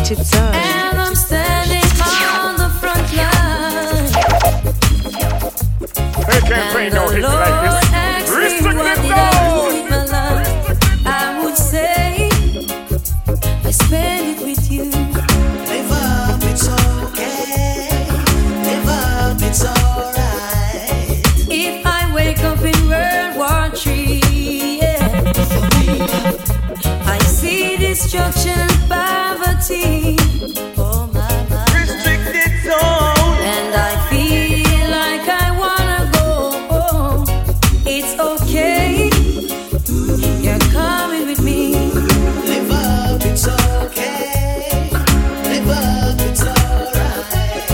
Restricted zone. And I'm standing on the front line. They can't play no hits like this. Restricted zone. I would say I spend it with you. Live up, it's okay. Live up, it's alright. If I wake up in World War III, yeah, I see destruction and poverty. Oh my. Restricted zone. And I feel like I wanna go. It's okay. You're coming with me. Live up, it's okay. Live up, it's alright.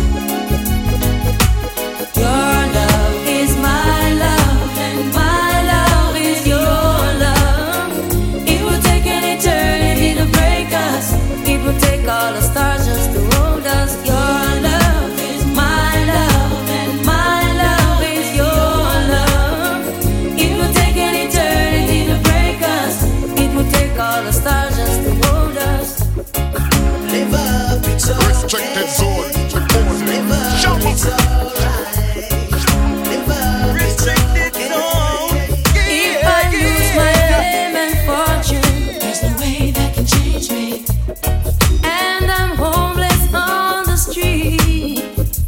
Your love is my love, and my love is your love. It will take an eternity to break us. It will take all the stars just to hold us. Your love is my love, and my love is your love. It will take an eternity to break us. It will take all the stars just to hold us. Live up, it's okay. Restricted zone. Live up, it's alright. Live up, restricted zone. If I lose my fame and fortune, there's no way that can change me. And I'm homeless on the street,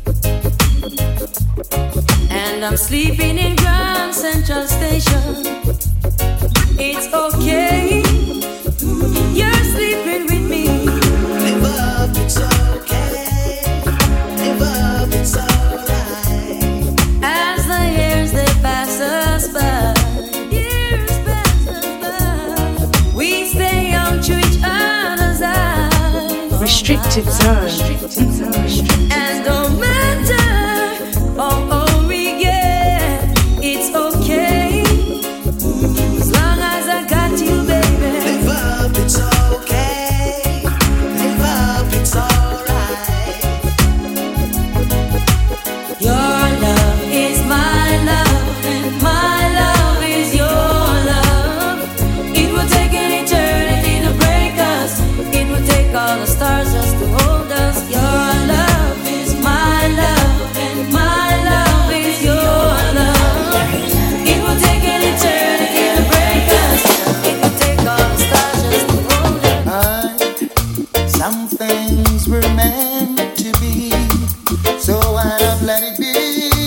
and I'm sleeping in Grand Central Station. It's okay, you're sleeping with me. Live up, it's okay. Live up, it's alright. As the years they pass us by, we stay young to each other's eyes. Restricted zone. And no matter all we get, it's okay. As long as I got you, baby. Live up, it's okay. Live up, it's alright. Your love is my love, and my love is your love. It will take an eternity to break us. It will take all the stars just to hold us. Your love is my love, and my love is your love. It will take an eternity to break us. It will take all the stars just to hold us. Some things were meant to be, so why not let it be?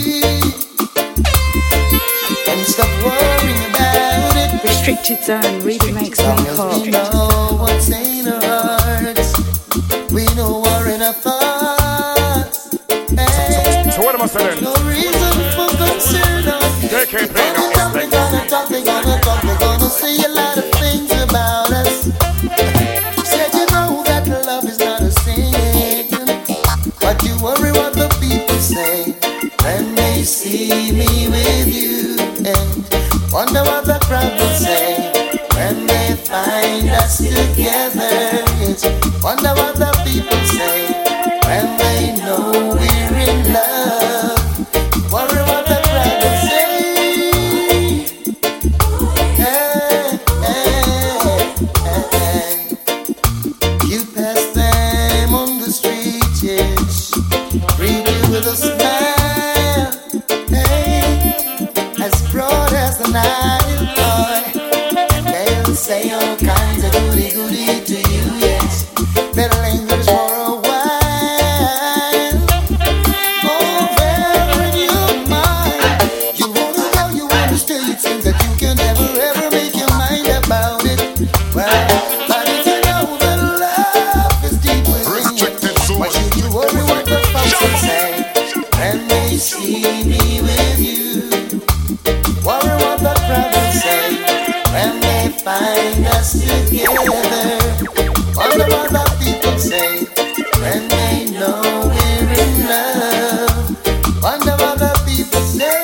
And stop worrying about it. Restricted zone really makes me Long as we hot. know what's in our hearts, we know we're in our thoughts. Hey, So what am I saying? no reason for concern. They can't play no hits like this. They're gonna say a lot of things about us. Said you know that love is not a sin, but you worry what the people say when they see me with you, and wonder what the crowd will say when they find us together. Yes, wonder what the people say when they know we're in love. Worry what the crowd will say. Hey, hey, hey. You pass them on the street, yes, greet you with a smile. Hey, as broad as the Nile, boy, and they'll say all kinds of goody to you, yes. They'll linger for a while. Oh, there in your mind, you wanna go, you wanna stay. It seems that you can never ever make your mind about it. Well, but if you know that love is deep within you, Restricted zone. why should you worry what the folks will say when they see me with you? Worry what the crowd will say when they find us together. Wonder what the people say when they know we're in love. Wonder what the people say.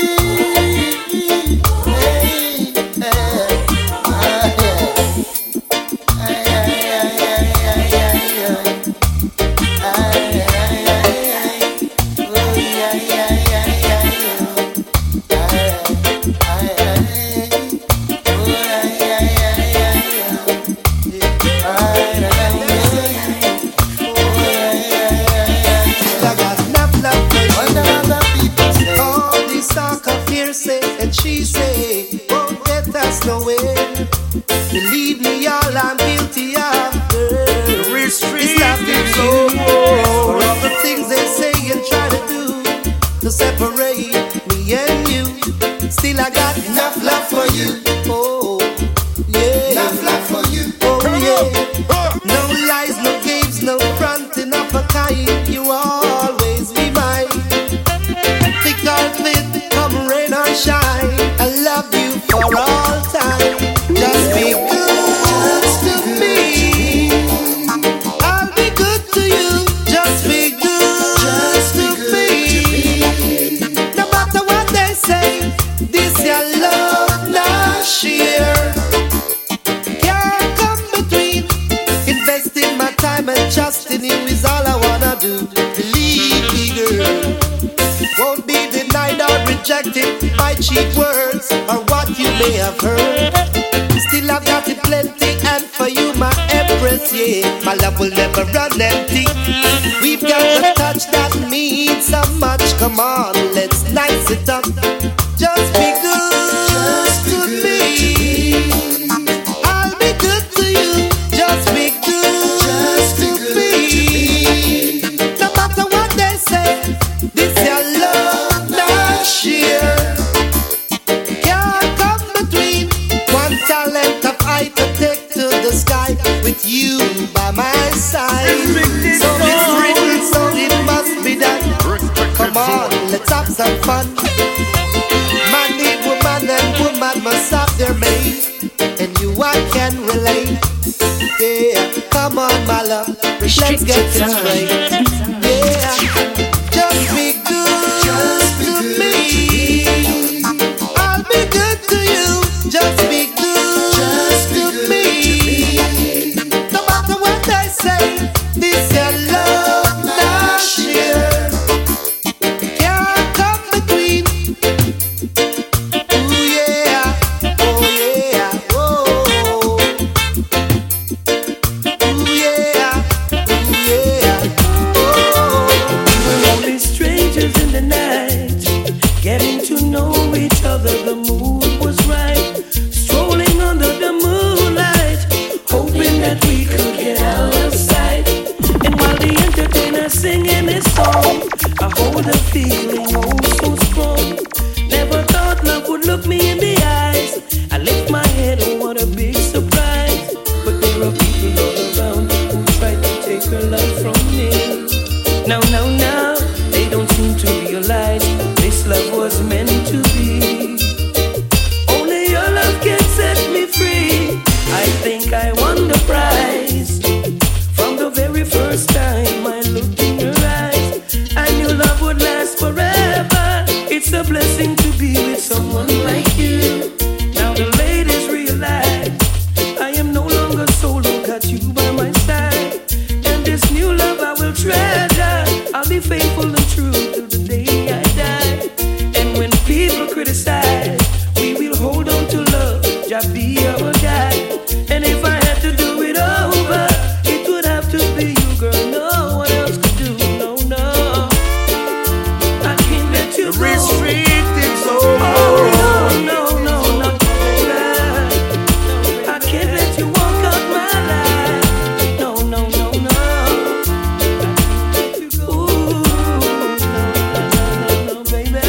Hey, hey, ah, yeah. Ay, ay, ay, ay, ay, ay, ay. Ay, ay, ay, ay. Oh, yeah, yeah, yeah, yeah, yeah. Ay, ay, ay. Oh, yeah, yeah, yeah, yeah, yeah. trust in you is all I wanna do. Believe me, girl. Won't be denied or rejected by cheap words or what you may have heard. Still I've got it plenty, and for you my empress, yeah, my love will never run empty. We've got a touch that means so much. Come on, let's nice it up. Just be good to me. I'll be good to you. Just be good to me. No matter what they say, this your love not share. Can't come between one talent of I to take to the sky with you by my side. So it's written, so it must be done. Come on, let's have some fun. Man need woman and woman must have their mate. And you I can relate. Yeah, come on my love, let's get it straight. Yeah, just be good to me. I'll be good to you. Just be good to me. No matter what they say, this your love not share. Can't come between. Ooh yeah, oh yeah, oh. Ooh yeah, oh. We're only strangers in the night, getting to know each other. The mood was right, strolling under the moonlight, hoping that we could get out of sight. And while the entertainer's singing his song, I hold a feeling oh so strong. Never thought love would look me in the eyes. I lift my head, oh what a big surprise. But there are people all around who try to take her love from me. Now, they don't seem to realize this love was meant to be. Only your love can set me free. I think I won the prize. From the very first time I looked in your eyes, I knew love would last forever. It's a blessing to be with someone like you. Now the ladies realize I am no longer solo, got you by my side. And this new love I will treasure. I'll be faithful and true till the day I die. And when people criticize, we will hold on to love, just be our guide. And if I had to do it over, it would have to be you, girl. No one else could do. No, I can't let you go. Restricted zone. No, I can't let you walk out my life. No. Ooh, no, baby.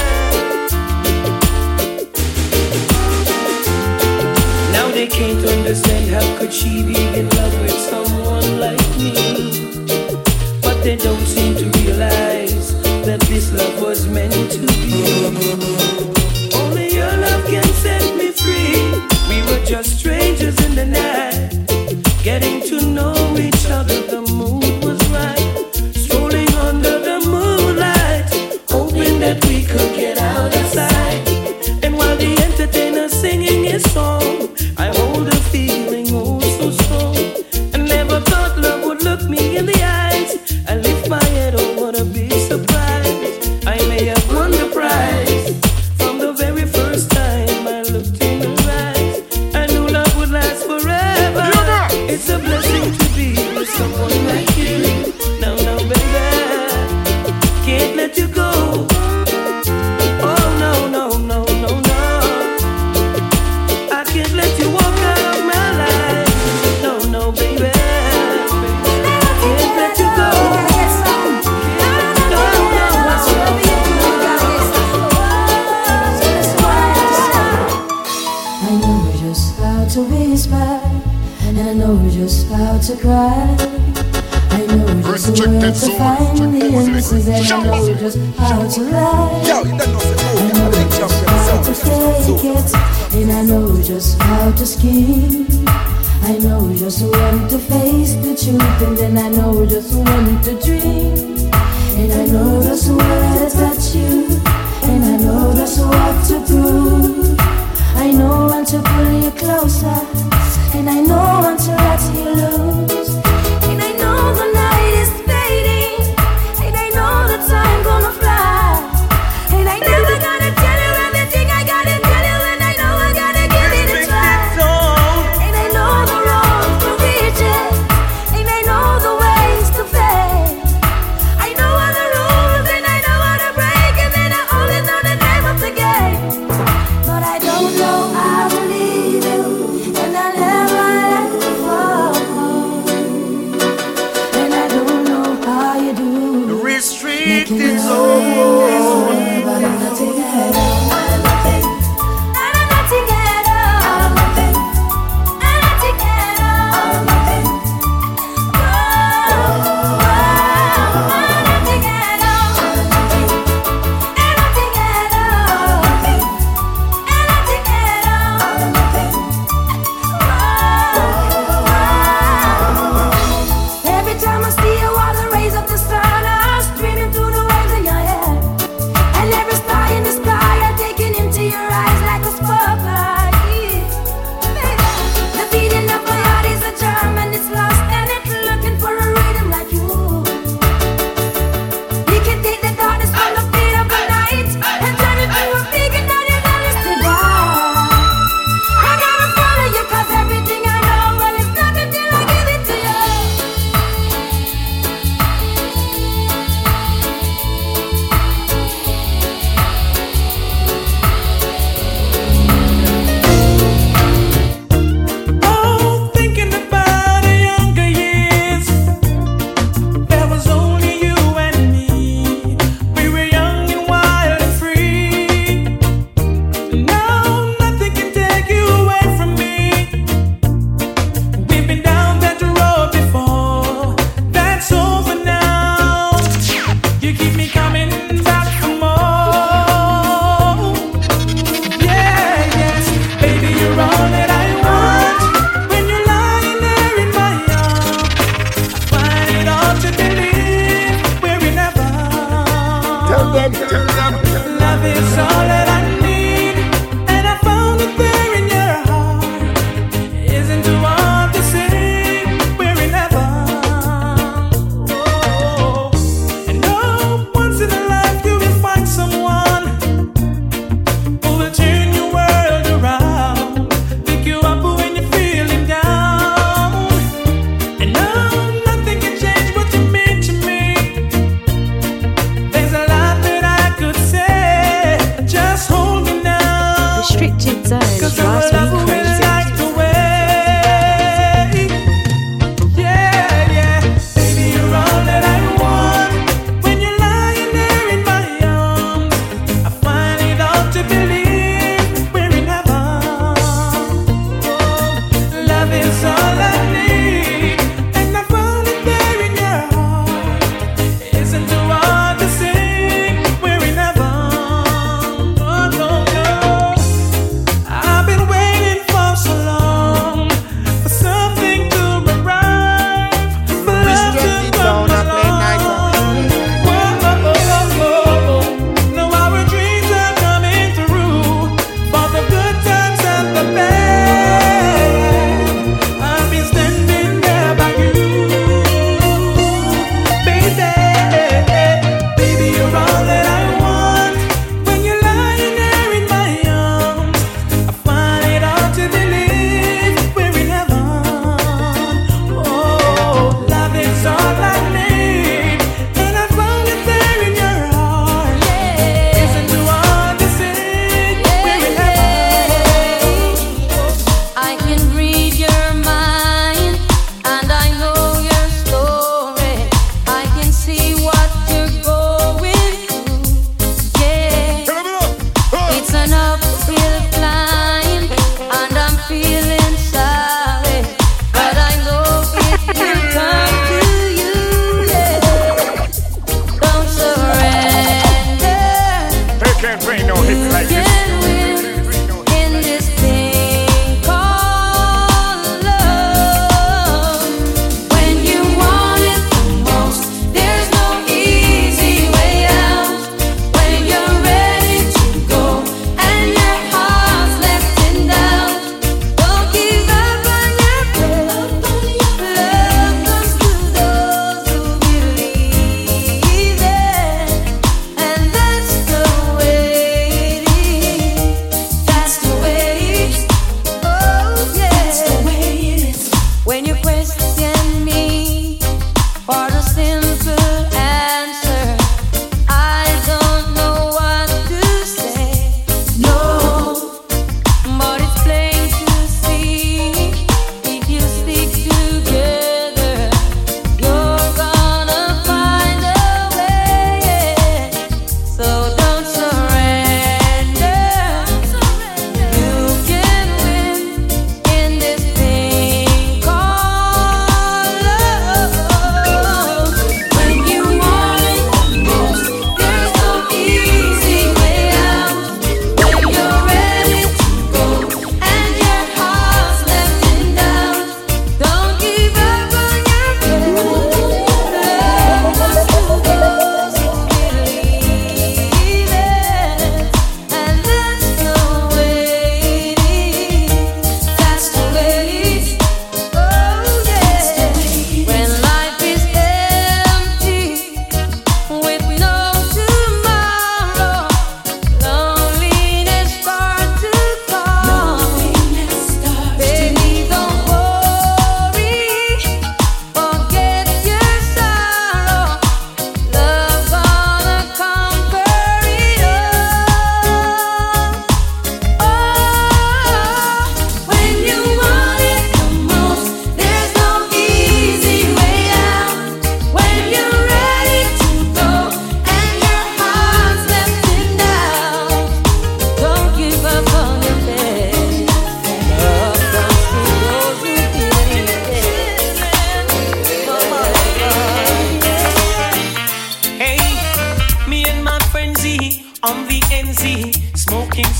Now they can't understand how could she be in love with someone like me. But they don't seem to realize that this love was meant to be. Only your love can set me free. We were just strangers in the night, getting to know each other. The mood was right, strolling under the moonlight, hoping that we could get out of sight. And while the entertainer's singing his song, I hold a feeling oh so strong. I never thought love would look me in the eyes. I lift my head, oh what a big surprise. I may have won the prize. From the very first time I looked in her eyes, I knew love would last forever. It's a blessing to be with someone like you. Now, baby, can't let you go. Oh, no. I can't let you walk out of my life. No, baby, can't let you go. I know just how to whisper, and I know just how to cry. I know just where to find the answers, and I know just how to lie. I know just how to fake it, and I know just how to scheme. I know just when to face the truth, and then I know just when to dream. And I know just where to touch you, and I know just what to prove. I know when to pull you closer, and I know when to let you loose. And I know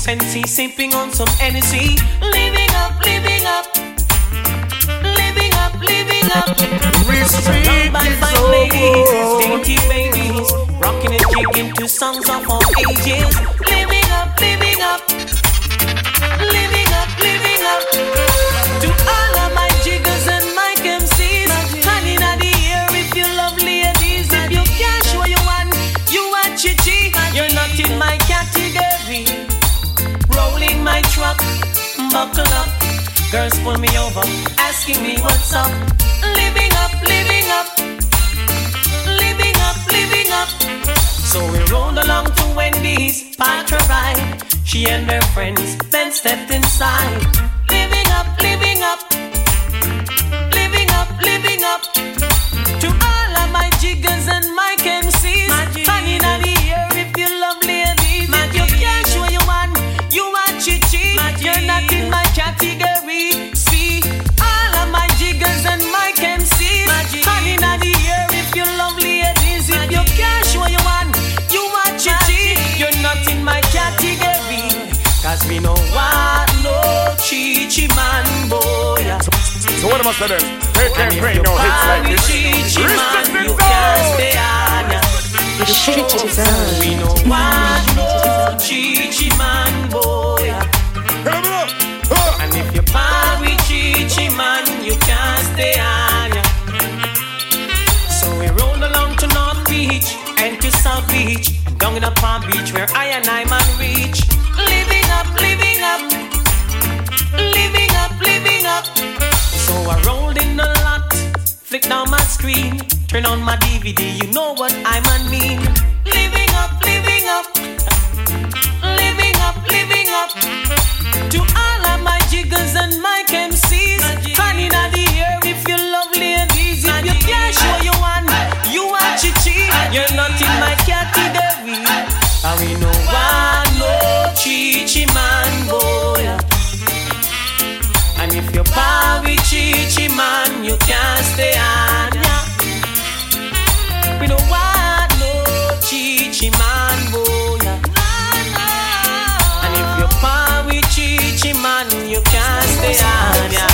Sensi sipping on some energy. Living up, living up. Living up, living up. Surrounded by fine ladies, dainty babies, rocking and kicking to songs of all ages. Living up, living up. Living up, living up. To all of my jiggers and my MCs, hand in the air if you love ladies. If you can't show you one, you are chichi. You're not in my category. Rolling my truck, buckle up. Girls pull me over, asking me what's up. Living up, living up. Living up, living up. So we rolled along to Wendy's, parked her ride. She and her friends then stepped inside. Living up, living up. Living up, living up. To all of my jiggers and my MCs, hanging out the air if you love ladies. If you can't show you one, you are chichi. You're not in my category. See, all of my jiggers and my MCs, hanging out the air if you love ladies. If you can't show you one, you are chichi. You're not in my category. Cause we know what no chichi man boy. So what am I saying? They can't bring no hits like this. Restricted zone! Restricted zone. We know what no chichi man boy. And if you par with chichi man, you can't stay on ya. So we rolled along to North Beach and to South Beach, down in a Palm Beach where I and I man reach. Living up, living up. Living up, living up. So I rolled in the lot, flick down my screen, turn on my DVD, you know what I mean. Living up, living up. Living up, living up. To all of my jiggers and my MCs, honey in the air if you love ladies. If you can't show you one, you are chichi. You're not in my category. And we know one no chichi man boy. And if you're par with chichi man, you can't stay on ya. We don't want no chichi man boy. And if you're par with chichi man, you can't stay on ya.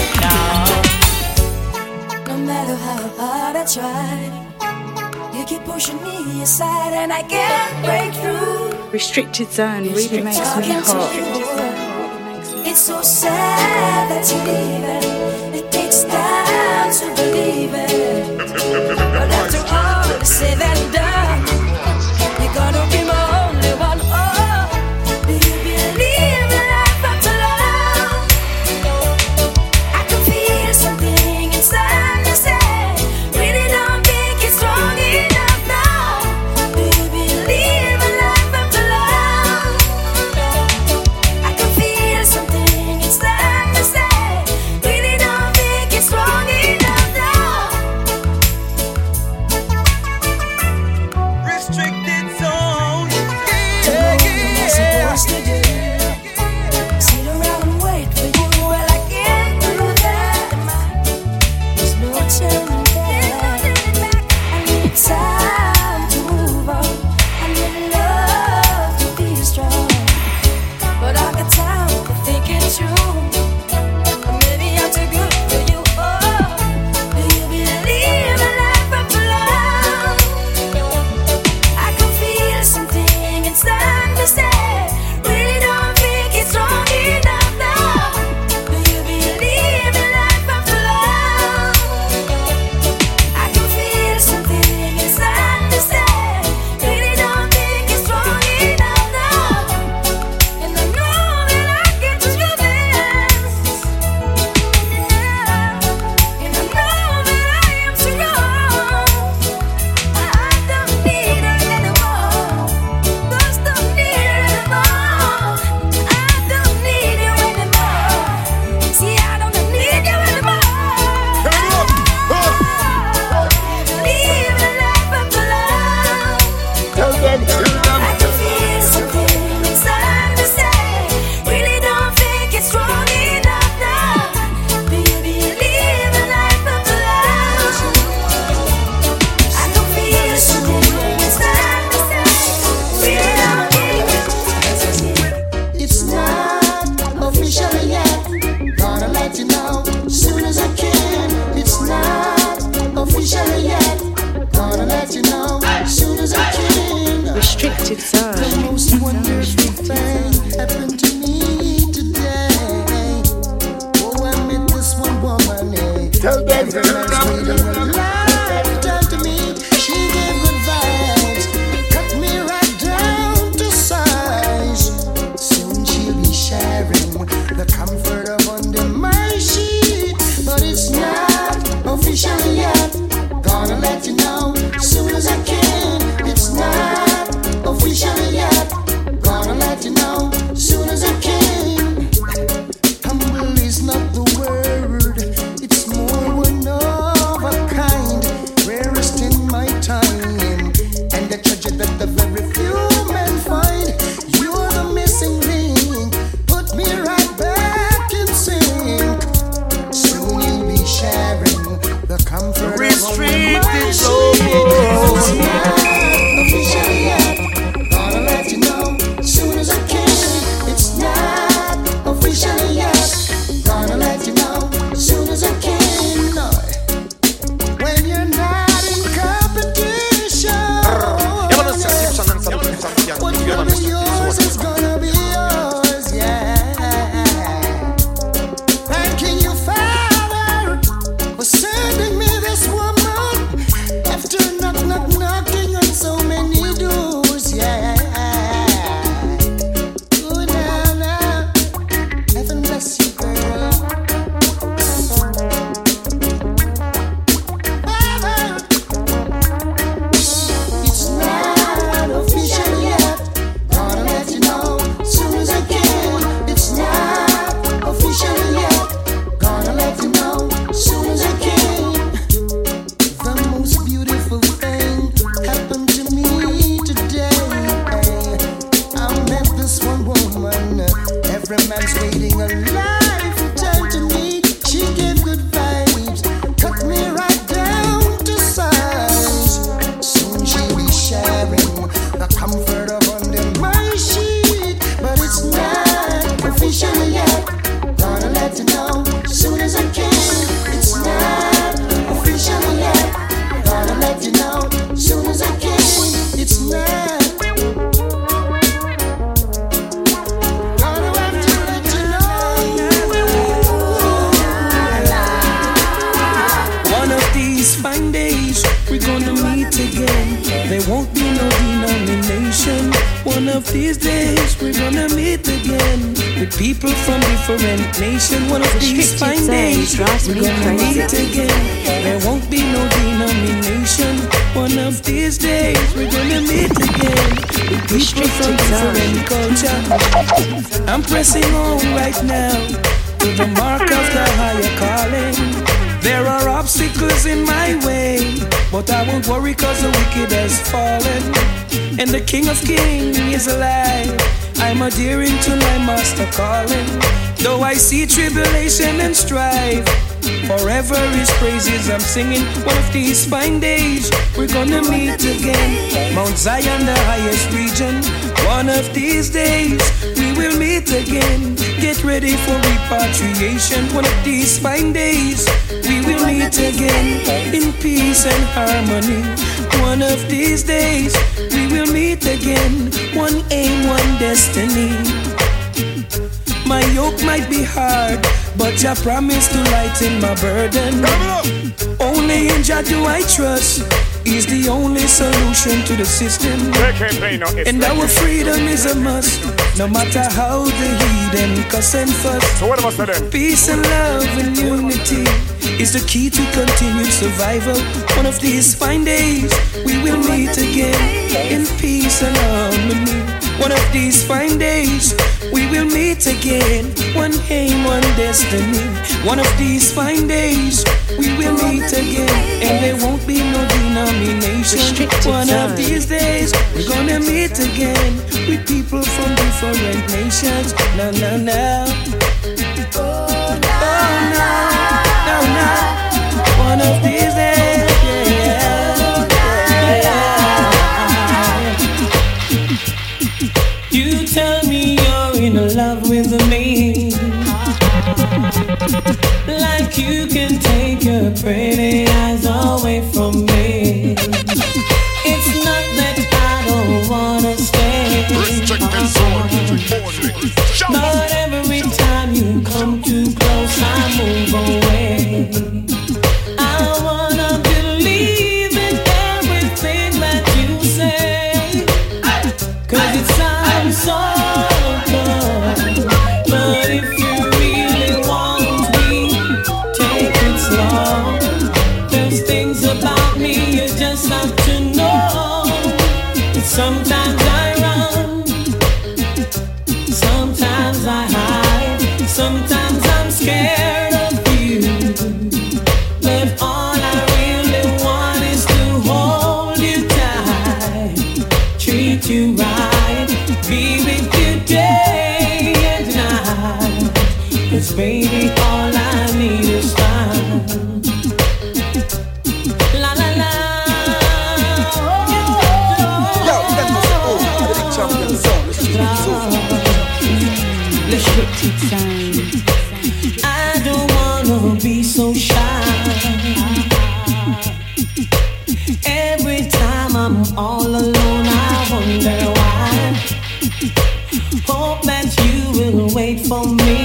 No matter how hard I try, you keep pushing me aside and I can't break through. Restricted zone really makes me hot. It's so sad that you're leaving. It takes time to believe it. But after all is said and done, you're gonna be my only one. Oh, do you believe in life after love? I can feel something inside me say, really don't think it's strong enough now. Do you believe in life after love? I can feel something inside me say, Tell them. Every man's waiting a lifetime to meet. She gave good vibes, cut me right down to size. Soon she'll be sharing the comfort of under my sheet, but it's not official yet. Gonna let you know soon as I can. It's not official yet. Gonna let you know soon as I can. Humble is not the word, it's more one of a kind. Rarest in my time, and the treasure that the very few men find. You're the missing link, put me right back in sync. Soon you'll be sharing the comfort of my sheet. It's not official yet. Gonna let you know soon as I can. It's not official yet. Gonna let you know soon as I can. No. When you're not in competition, what's gonna be yours is gonna be yours, yeah. Thanking you, Father, for sending me this woman after knocking on so many doors, yeah. Good now, heaven bless you, girl. Father, it's not official yet. Gonna let you know soon as I can. It's not official yet. Gonna let you know soon as I can. The most beautiful thing happened to me today. I met this one woman. Every man's waiting a lifetime to meet. She gave good vibes, cut me right down to size. Soon she'll be sharing the comfort of under my sheet, but it's not official yet. Gonna let you know soon as I can. It's not official yet. Gonna let you know soon as I can. It's not. Gonna have to let you know. One of these fine days, we're gonna meet again. There won't be no denomination. One of these days, we're gonna meet again with people from different nations. One of these fine days, we're gonna meet again. There won't be no denomination. One of these days, we're gonna meet again with people from different culture. I'm pressing on right now to the mark of the higher calling. There are obstacles in my way, but I won't worry cause the wicked has fallen. And the King of Kings is alive. I'm adhering to my master calling. Though I see tribulation and strife, forever his praises I'm singing. One of these fine days, we're gonna meet again. Mount Zion, the highest region. One of these days, we will meet again. Get ready for repatriation. One of these fine days, we will meet again in peace and harmony. One of these days, we will meet again. One aim, one destiny. My yoke might be hard, but Jah promised to lighten my burden. Only in Jah do I trust. He's the only solution to the system. And our freedom is a must, no matter how the heathen cuss and fuss. So what about them? Peace and love and unity is the key to continued survival. One of these fine days, we will meet again in peace and harmony. One of these fine days, we will meet again. One aim, one destiny. One of these fine days, we will meet again, and there won't be no denomination. One of these days, we're gonna meet again with people from different nations. No, no, no. Oh, no, no, no. One of these days, you tell me you're in love with me, like you can take your pretty eyes away from me. It's not that I don't wanna stay, but every time you come too close, I move away. baby, all I need is time. La la la. Yo, that must be old. The big champion song. Restricted sound. I don't wanna be so shy. Every time I'm all alone, I wonder why. Hope that you will wait for me.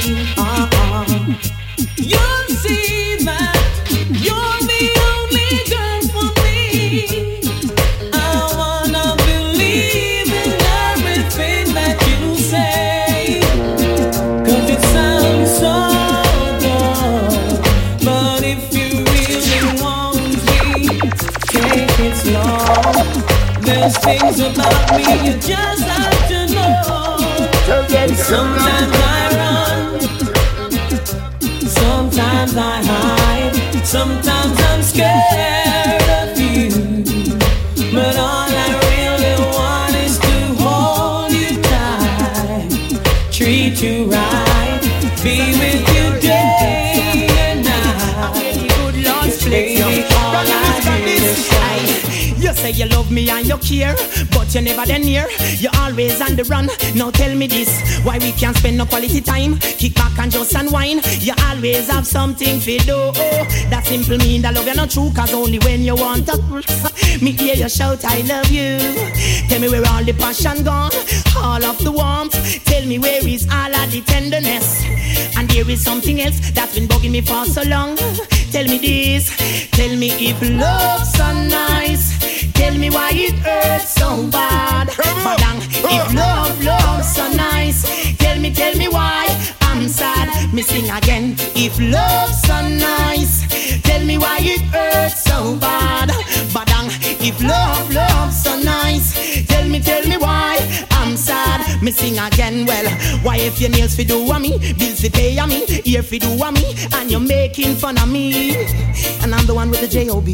You'll see that you're the only girl for me. I wanna believe in everything that you say, 'cause it sounds so good. But if you really want me, take it slow. There's things about me you just have to know. Sometimes I run, sometimes I hide, sometimes I'm scared of you. But all I really want is to hold you tight, treat you right, be with you day and night. Baby, all I need is time. You say you love me and you care, but you never then near. You're always on the run. Now tell me this, why we can't spend no quality time? Kick back and just unwind. You always have something to do. That simple mean that love you not true, 'cause only when you want to me hear you shout I love you. Tell me where all the passion gone, all of the warmth. Tell me where is all of the tenderness. And there is something else that's been bugging me for so long. Tell me this, tell me if love's so nice, tell me why it hurts so bad. Madang, if love's so nice, tell me why I'm sad. Me sing again, if love's so nice, tell me why it hurts so bad. Madang, if love's so nice, tell me why I'm sad. Me sing again, well, why if your nails fi do a me, bills fi pay a me, ear fi do a me, and you're making fun of me, and I'm the one with the J.O.B.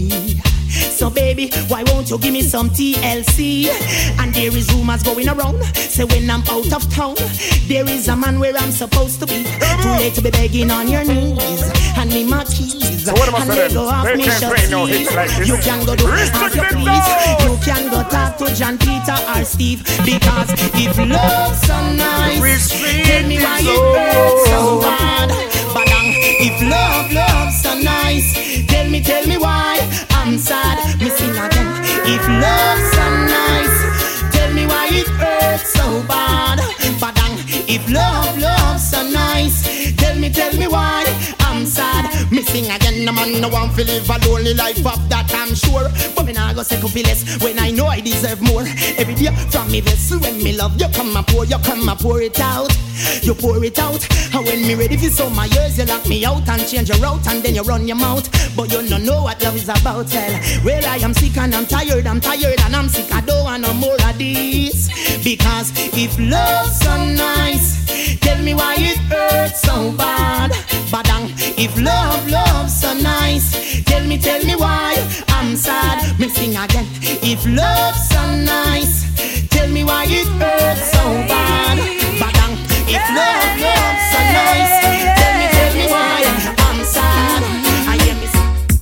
So baby, why won't you give me some TLC? And there is rumors going around, say when I'm out of town, there is a man where I'm supposed to be. Too late to be begging on your knees, hand me my keys, So what am I and saying? let go off They me can't shirt play no sleeve. hits like this. You can go do as you please. You can go talk to John Peter or Steve, because if love's so nice, tell me why it hurts so bad. But if love's so nice, tell me why I'm sad. Me sing again. If love's so nice, tell me why it hurts so bad. But if love's so nice, tell me why I'm sad. Me sing again. No man no one feel live a lonely life, of that I'm sure. But me nah go say could be less when I know I deserve more. Every day from me vessel, when me love you come and pour it out. You pour it out, and when me ready for some my years, you lock me out and change your route, and then you run your mouth. But you don't know what love is about, well, I am sick and I'm tired, and I'm sick, I don't want no more of this. Because if love's so nice, tell me why it hurts so bad. But if love's so nice, tell me why I'm sad. Me sing again. If love's so nice, tell me why it hurts so bad. But if love's so nice, tell me why I'm sad. I hear me.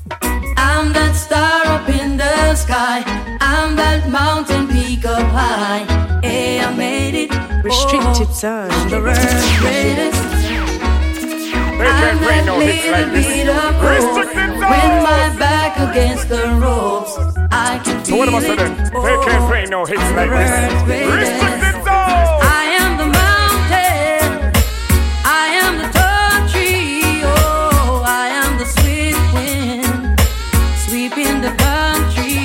I'm that star up in the sky, I'm that mountain peak up high. Hey, I made it. Restricted I'm zone. the world's greatest. They can't play no hits like this. Restricted zone. When my back against the ropes, I can So what am I feel saying? it. They can't play no hits I'm like the world's this. greatest. Restricted zone. I am the mountain, I am the tall tree, oh, I am the swift wind, sweeping the country.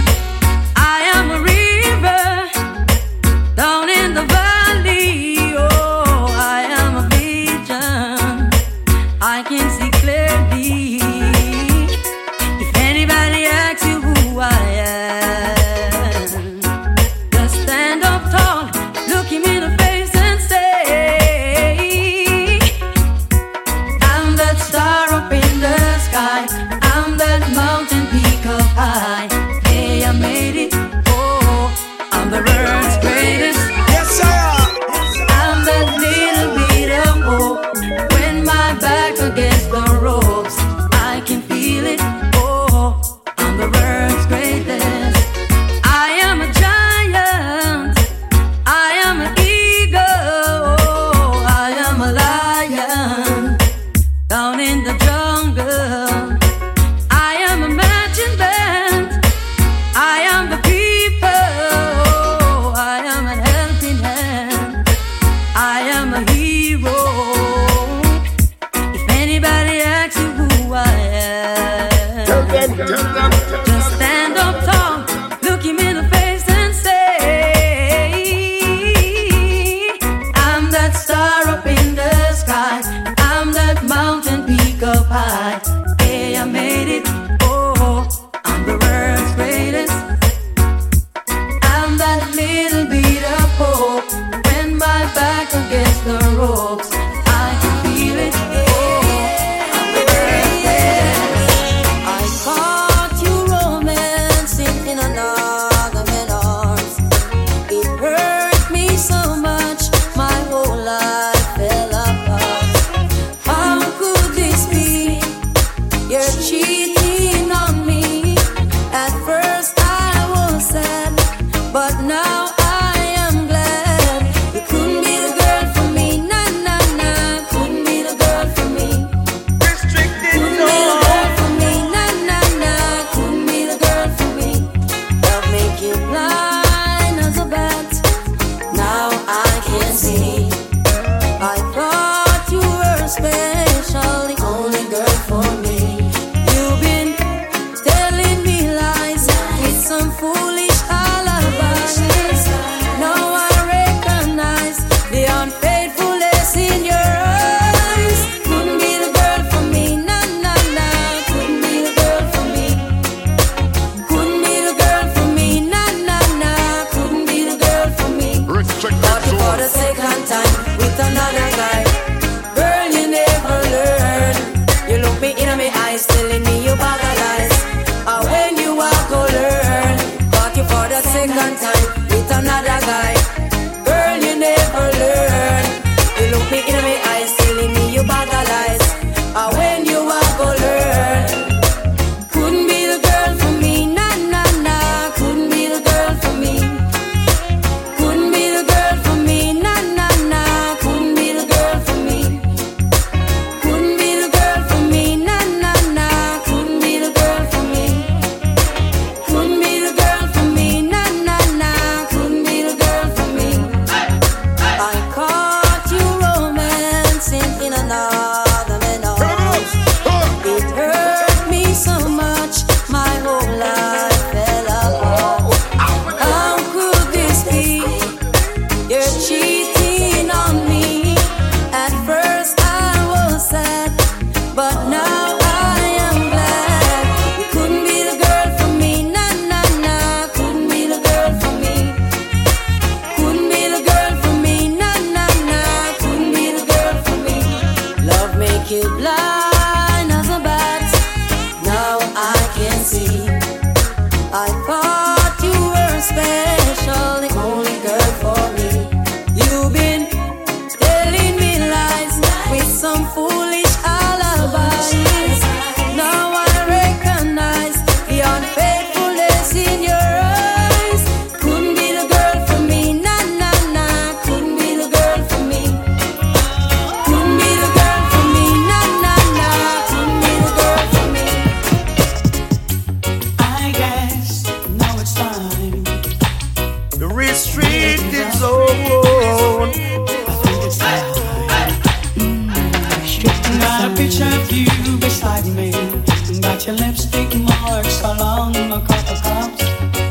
I am a river, down in the valley, oh, I am a vision, I can see clearly. If anybody asks you who I am, just stand up tall, look him in the face and say, I'm that star up in the sky, I'm that mountain peak up high. Hey, I made it, oh, I'm the world's greatest. Yes, sir. I'm that little bit of hope when my my back against the ropes, I can feel it. Oh, I'm the world's greatest. I am a giant. I am an eagle. I am a lion down in the jungle. I am a marching band. I am the people. I am a helping hand. I am a hero. If anybody asks you who I am, Tell them. just stand up tall, look him in the face and say, I'm that star up in the sky. I'm that mountain peak up high. Hey, I made it. Oh, I'm the world's greatest. I'm that little bit of hope. When my back against the ropes, I can feel it. Oh, I'm the world's greatest. I caught you romancing in another man's arms. It hurt me so much, my whole life fell apart. How could this be? You're cheating on me. At first I was sad, but now I am glad. You couldn't be the girl for me, nah, nah, nah. Couldn't be the girl for me. Couldn't be the girl for me, nah, nah, nah. Couldn't be the girl for me. Love make you blind as a bat. Now I can see. I thought you were special, the only girl for me. You've been telling me lies with some foolish alibis. Now I recognize the unfaithfulness in your eyes. Couldn't be the girl for me, nah, nah, nah. Couldn't be the girl for me. Couldn't be the girl for me, nah, nah, nah. Couldn't be the girl for me. Thought you for the second time with another guy. Girl, you never learn. You look me in my eyes, telling me you bag of lies. When you walk, go learn. Thought you for the second time with another guy. Girl, you never learn. You look me in my eyes, telling me you bag of lies. When you walk, go learn. Couldn't be the girl for me, nah, nah, nah. Couldn't be the girl for me. Couldn't be the girl for me, nah, nah, nah. Couldn't be the girl for me. Couldn't be the girl for me, nah, nah, nah. Couldn't be the girl for me. Couldn't be the girl for me, nah, nah, nah. Couldn't be the girl for me. I caught you romancing in another man's arms. It hurt me so much, my whole life fell apart. How could this be? You're cheating on me. At first I was sad, but now I am glad. You couldn't be the girl for me, nah, nah, nah. Couldn't be the girl for me. Couldn't be the girl for me, nah, nah, nah. Couldn't be the girl for me. Love make you blind as a bat. Now I can see. I thought you were special, the only girl for me. You've been telling me lies with some foolish alibis. Now I recognize the unfaithfulness in your eyes. Couldn't be the girl for me, nah, nah, nah. Couldn't be the girl for me. Couldn't be the girl for me, nah, nah, nah. Couldn't be the girl for me. I guess now it's time. The restricted zone. I think it's time. Got a picture of you beside me. Got your lipstick marks along my couple cups.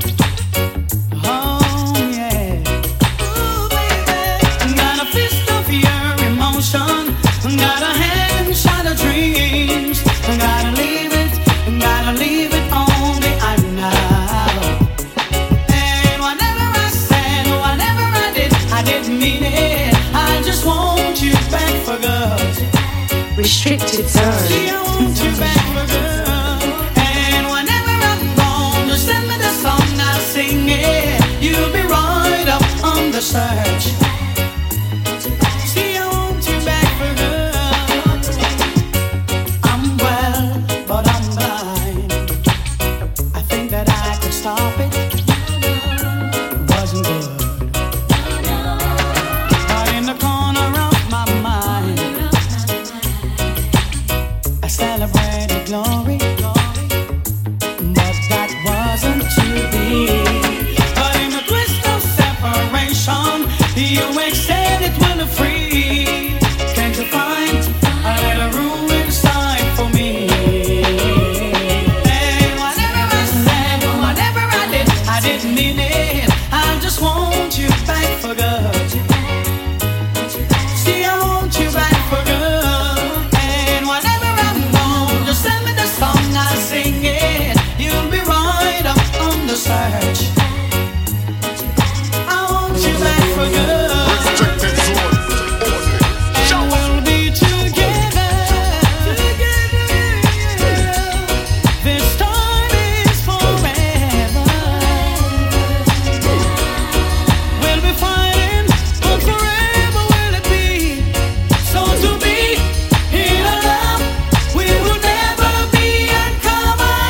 Oh yeah. Ooh, baby. Got a fist of your emotion. Got a hand shot of dreams. Gotta leave it on behind now. And whatever I said, whatever I did, I didn't mean it. I just want you back for good. Restricted zone. See, I want you back for good. And whenever I'm gone, just send me the song, I'll sing it. You'll be right up on the search. See, I want you back for good. I celebrated glory, but that wasn't to be. But in the twist of separation, you extended when I'm free. Can't you find a little room inside for me? And whatever I said, whatever I did, I didn't mean it. I just want you back for good. See, I want you back for good. And whenever I'm gone, just send me the song, I'll sing it. You'll be right up on the search. I want you back for good. And we'll be together. This time is forever. We'll be fighting, but forever will it be. So to be in a love, we will never be uncommon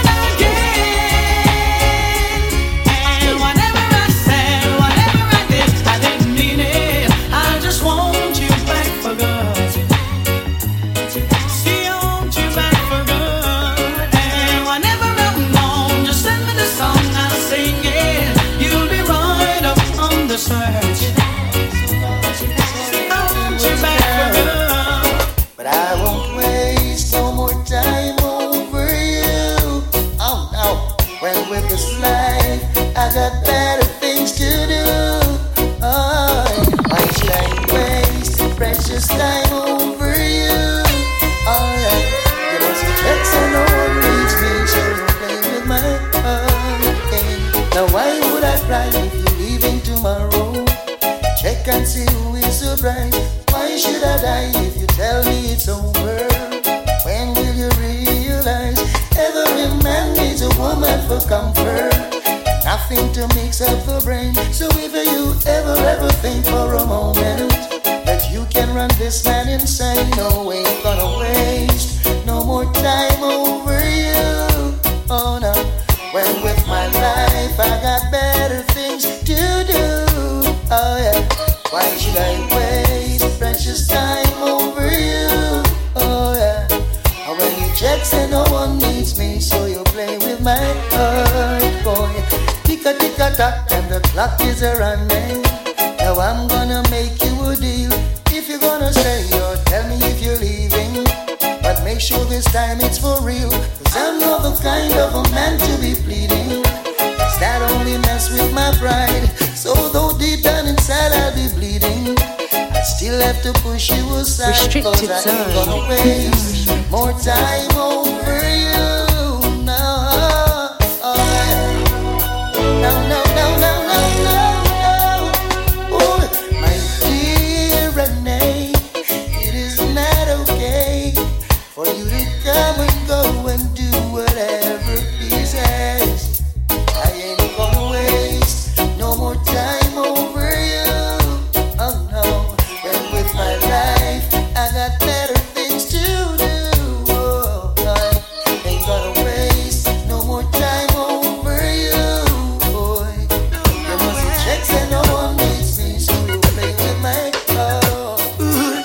again. And whatever I said, whatever I did, I didn't mean it. I just want you back for good. See, I want you back for good. And whenever I'm gone, just send me the song, I'll sing it. You'll be right up on the search. I want you back for good. But I won't waste no more time over you. Oh no, well with this life, I got better things to do. Oh, why should I waste precious time over you? Alright, you must be flexing, no one needs me, so you play with my heart. Hey, now why would I cry if you're leaving tomorrow? Check and see who is so bright. Why should I die if you tell me it's over? When will you realize every man needs a woman for comfort? Nothing to mix up the brain. So if you ever think for a moment that you can run this man insane, no, ain't gonna waste no more time over you. Oh no, when with my life I got better things to do. Oh yeah, why should I waste precious time over you? Oh yeah, and when you check say no one needs me, so you play with my heart, boy. Tick-a-tick-a-tock and the clock is a-running. Now I'm gonna make you a deal. If you're gonna stay or tell me if you're leaving, but make sure this time it's for real. Cause I'm not the kind of a man to be pleading. Cause that only mess with my pride. So though deep down inside I'll be bleeding, I still have to push you aside. Restricted cause I ain't zone. gonna waste more time over you. No, no. Oh, my dear Renee, it is not okay for you to come and go and do whatever pleases. I ain't gonna waste no more time over you. Oh no, when with my life I got better things to do. Oh, I ain't gonna waste no more time over you, boy. You must be checks and no one needs me, so you play with my heart.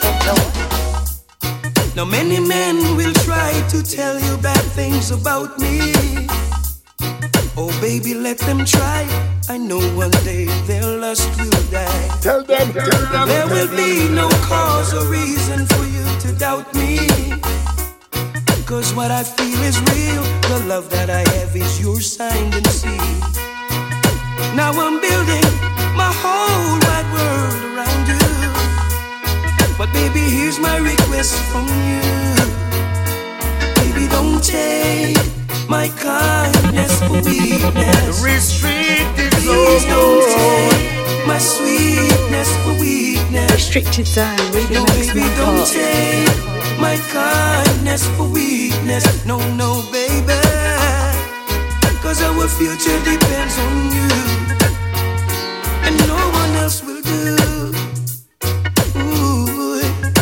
Now many men will try to tell you bad things about me. Oh baby, let them try. I know one day their lust will die. Tell them. There will be no cause or reason for you to doubt me. Cause what I feel is real. The love that I have is yours, signed and sealed. Now I'm building my whole wide world around you. But baby, here's my request from you. Baby, don't take my kindness for weakness. Restricted Please don't zone. take my sweetness for weakness. Restricted zone really No, makes baby, me don't hot. take my kindness for weakness. No, no, baby. Cause our future depends on you, and no one else will do. Ooh.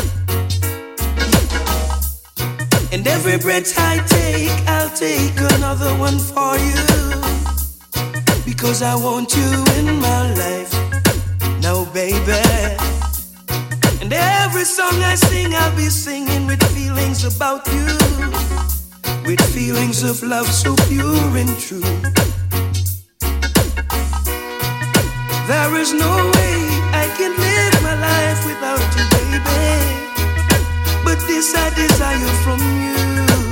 And every breath I take, I'll take another one for you. Because I want you in my life. Now, baby, And every song I sing, I'll be singing with feelings about you, with feelings of love so pure and true. There is no way I can live my life without you, baby. But this I desire from you.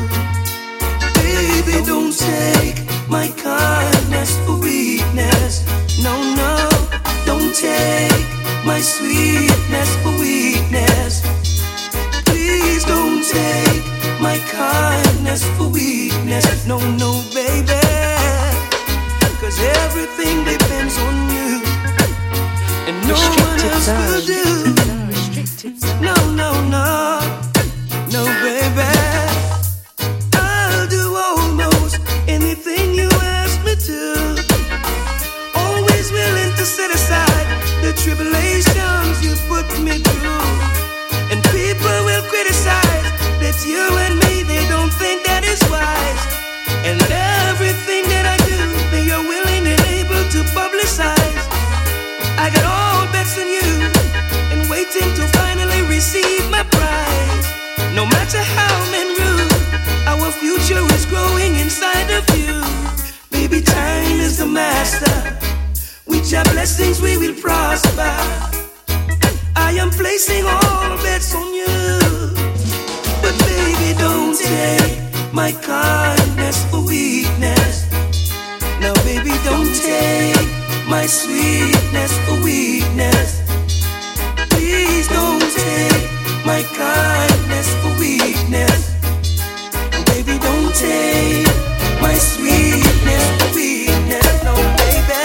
Baby, don't take my kindness for weakness. No, no, don't take my sweetness for weakness. Please don't take my kindness for weakness. No, no, baby, 'cause everything depends on you, and no one else will do. No, no, no, no, baby, I'll do almost anything you ask me to. Always willing to set aside the tribulations you put me through. And people will criticize that you and me, they don't think that is wise. And everything that I do, they are willing and able to publicize. I got all bets on you and waiting to finally receive my prize. No matter how men rule, our future is growing inside of you. Baby, time is the master. With your blessings we will prosper. I am placing all bets on you. But baby, don't take my kindness for weakness. No, baby, don't take my sweetness for weakness. Please don't take my kindness for weakness. Baby, don't take my sweetness for weakness. No, baby.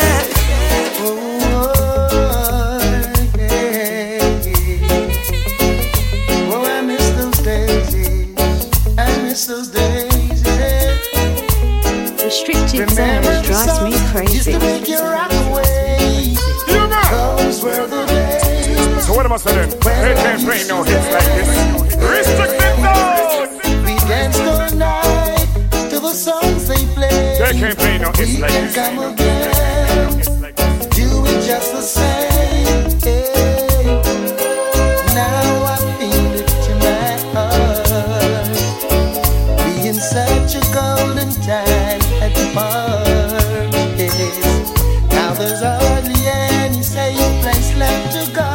Those days, yeah. Restricted zones drives me crazy. Used to make you rock away. Those were the days. So what am I saying? They can't play no hits like this. Restricted zones. We danced all night to the songs they play. They can't play no hits like this. Come again, do it just the same. Hey. Now I feel it in my heart. In such a golden time at the parties. Now there's hardly any safe place left to go.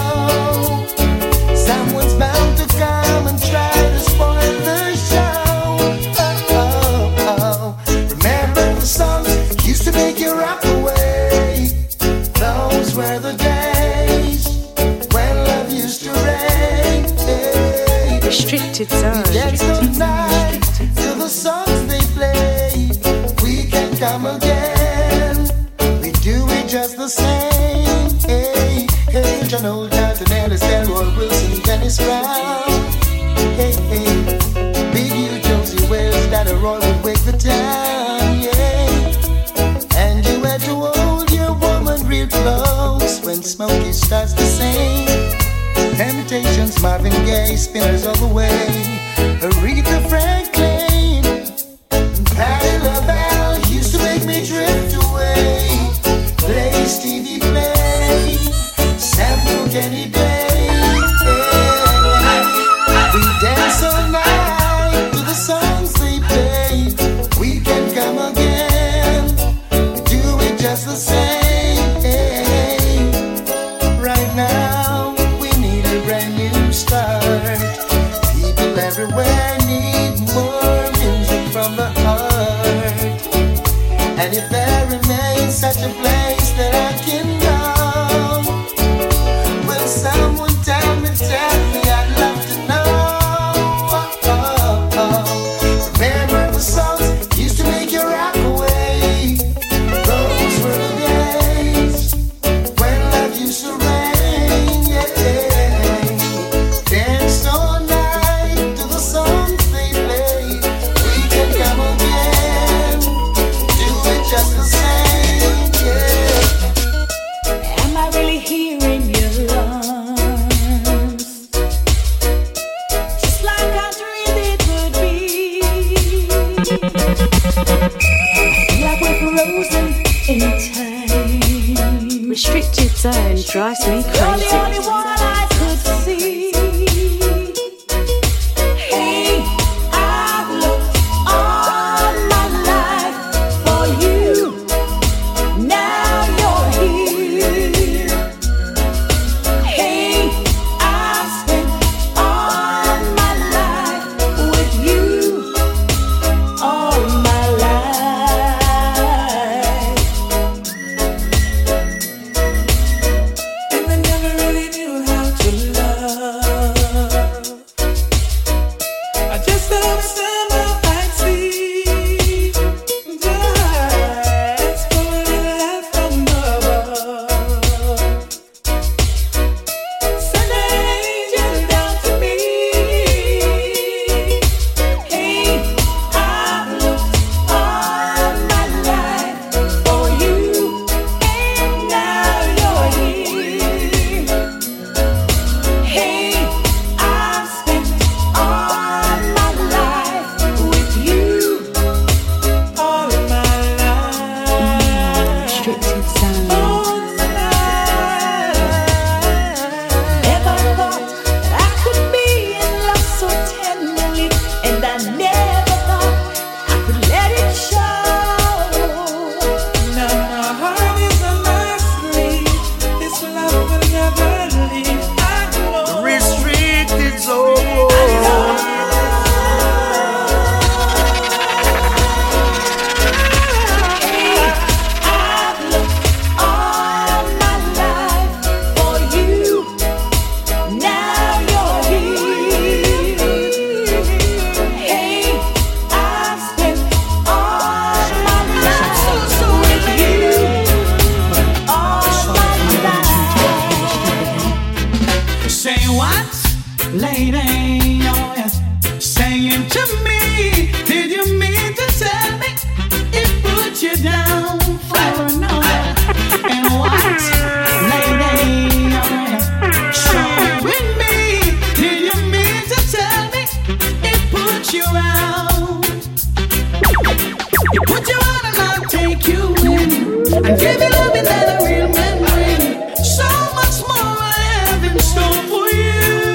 Someone's bound to come and try to spoil the show. Oh, oh, oh. Remember the songs used to make you rock away. Those were the days when love used to reign. Hey. Restricted zone. We danced all night to the songs they play. We can come again. We do it just the same. Hey, hey, John Old, Dalton Ellis, Delroy Wilson, Dennis Brown. Hey, hey, Big U, Josie Wells, Dada Roy would wake the town. Yeah, and you had to hold your woman real close when Smokey starts to sing. Temptations, Marvin Gaye, Spinners all the way. Aretha Franklin, Patti LaBelle used to make me drift away. Play Stevie Play, Sample Kenny Day. Yeah. We dance all night to the songs they play. We can come again, do it just the same. Right now we need a brand new start. People everywhere need more music from the heart. And if there remains such a place that I can go, will someone tell me, I'd love to know. Remember the songs used to make you rock away. Those were the days when love used to reign. Yeah. Dance all night to the songs they play. We can come again, do it just the same. Yeah. Am I really hearing your lungs? Just like I dreamed it would be. Like we're frozen in time. Restricted zone drives me You're the only crazy. one I could see. put you down for another. And what, lady, show with me. Did you mean to tell me it put you out? It put you out and I'll take you in and give you loving that a real man bring. So much more I have in store for you.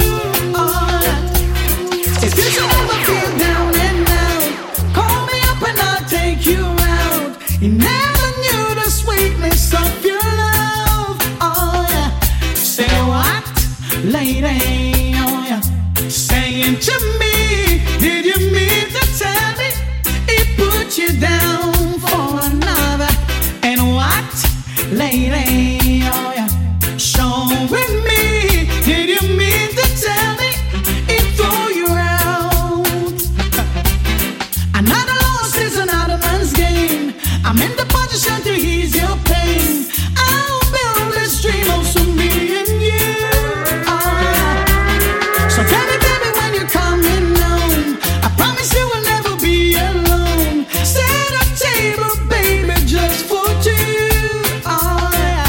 If you should ever feel down and out, call me up and I'll take you out. You never knew the sweetness of your love. Oh yeah. Say what, lady? Oh yeah. Saying to me, did you mean to tell me it put you down for another? And what, lady? Oh yeah. Show with me, did you mean to tell me it threw you out? Another loss is another man's gain. I'm in the position to ease your pain. I'll build this dream of me and you. Oh yeah. So tell me, baby, when you're coming home, I promise you will never be alone. Set a table, baby, just for two. Oh yeah.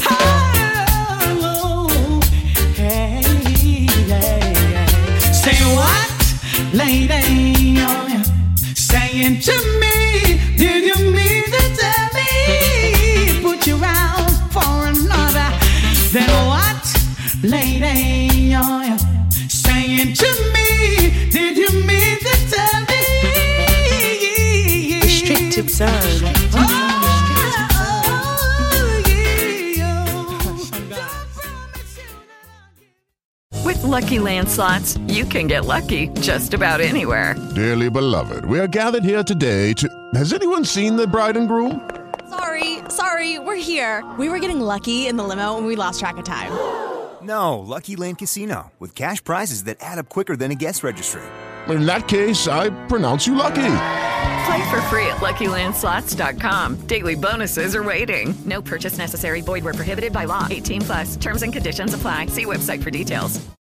Oh, hey, hey, hey. Say what, lady? Oh yeah. Saying to me, did you mean to tell me put you out for another? Then what, lady? Oh yeah. Saying to me, did you mean to tell me? Restricted zone. With Lucky Land Slots, you can get lucky just about anywhere. Dearly beloved, we are gathered here today to... Has anyone seen the bride and groom? Sorry, we're here. We were getting lucky in the limo and we lost track of time. No, Lucky Land Casino, with cash prizes that add up quicker than a guest registry. In that case, I pronounce you lucky. Play for free at LuckyLandSlots.com. Daily bonuses are waiting. No purchase necessary. Void where prohibited by law. 18+. Terms and conditions apply. See website for details.